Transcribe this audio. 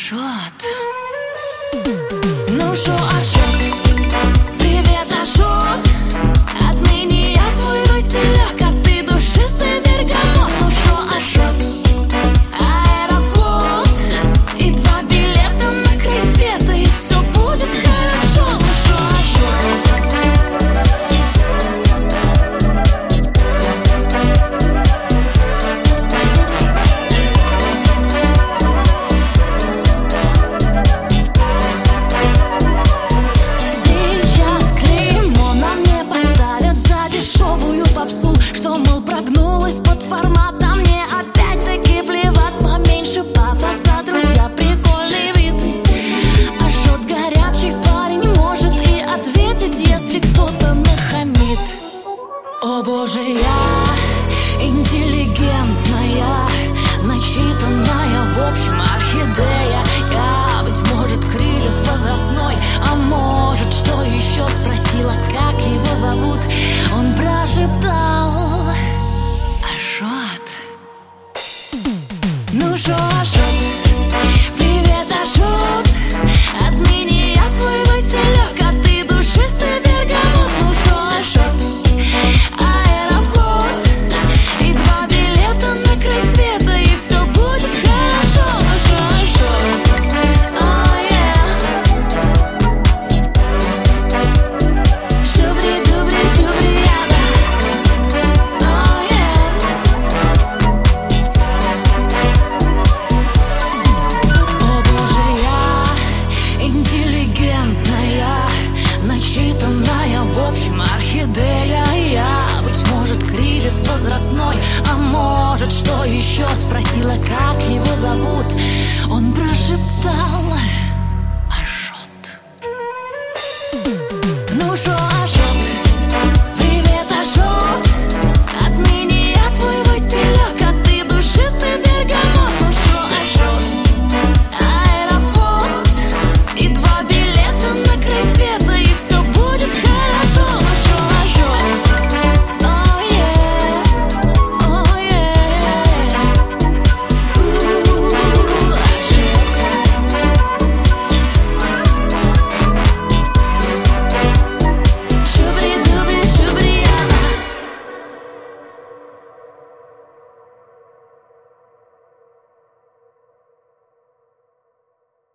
Ашот. Ну шо, Ашот? Привет, Ашот. Отныне я твой василек, а ты душистый бергамот. Ну шо, Ашот? Аэрофлот и 2 билета на край света, и все будет хорошо. Ну шо, Ашот? Сейчас клеймо на мне поставят за дешевую попсу, что, мол, прогнулась под формат, а мне опять-таки плевать. Поменьше пафоса, друзья, прикольный вид. Ашот горячий парень может и ответить, если кто-то нахамит. О боже, я интеллигентная, начитанная, в общем, орхидея. Я, быть может, кризис возрастной, а может, что еще, спросила, как его зовут. Он прошептал: Ашот. Ну шо, Ашот? Привет, Ашот. Отныне я твой василек, а ты душистый бергамот. Ну шо, Ашот? Аэрофлот и 2 билета на край света, и все будет хорошо. Ну шо, Ашот? Oh yeah. Шубри-дубри, шубри-яба. Oh yeah. О боже, я интеллигентная, начитанная, в общем, орхидея. Я, быть может, кризис возрастной, а может, что еще, спросила, как его зовут. Он прошептал: Ашот. Ну шо, Ашот?